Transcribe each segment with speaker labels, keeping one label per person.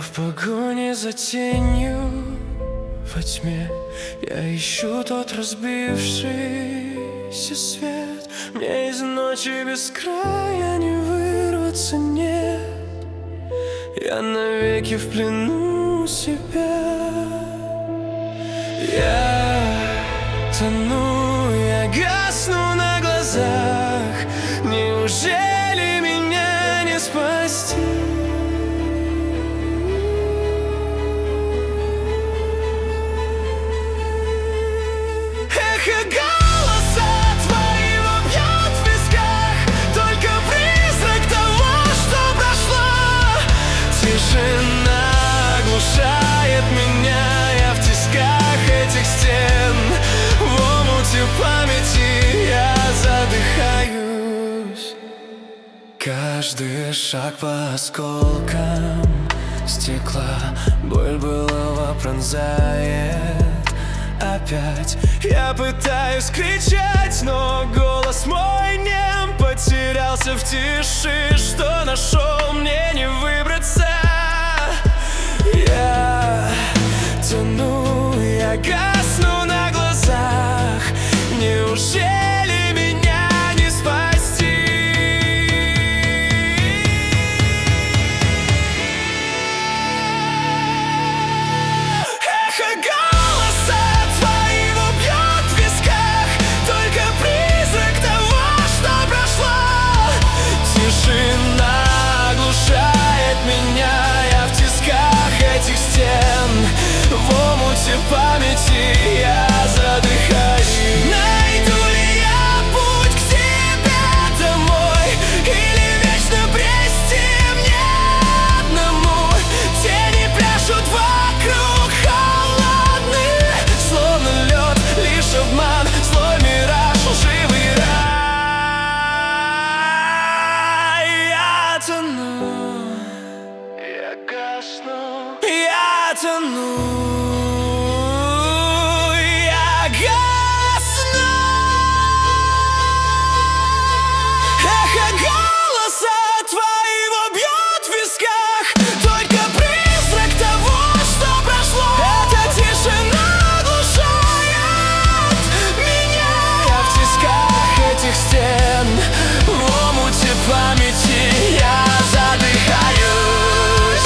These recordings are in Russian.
Speaker 1: в погоне за тенью, во тьме я ищу тот разбившийся свет. Мне из ночи без края не вырваться, нет. Я навеки в плену себя. Я тону, я гасну на глазах. Неужели меня не спасти? Эхо голоса твоего бьет в висках, только призрак того, что прошло. Тишина оглушает меня, я в тисках этих стен. В омуте памяти я задыхаюсь. Каждый шаг по осколкам стекла, боль былого пронзает. Опять я пытаюсь кричать, но голос мой нем. Потерялся в тиши, что нашел, мне не выбраться. Я тону, я гасну на глазах. Неужели меня не спасти? Эхо голоса твоего бьет в висках, только призрак того, что прошло. Тишина оглушает меня, я в тисках этих стен. В омуте памяти я задыхаюсь. Найду ли я путь к себе домой, или вечно брести мне одному? Тени пляшут вокруг, холодные, словно лед, лишь обман, злой мираж, лживый рай. Я тону, я гасну, я тону, я гасну. Эхо голоса твоего бьет в висках, только призрак того, что прошло. Эта тишина оглушает меня, я в тисках этих стен. В омуте памяти я задыхаюсь.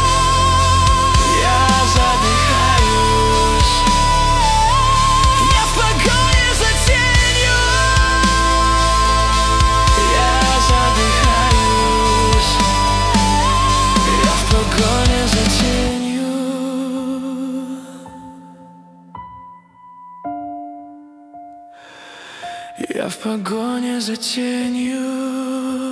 Speaker 1: Я задыхаюсь. Я в погоне за тенью. Я задыхаюсь. Я в погоне за тенью. Я в погоне за тенью.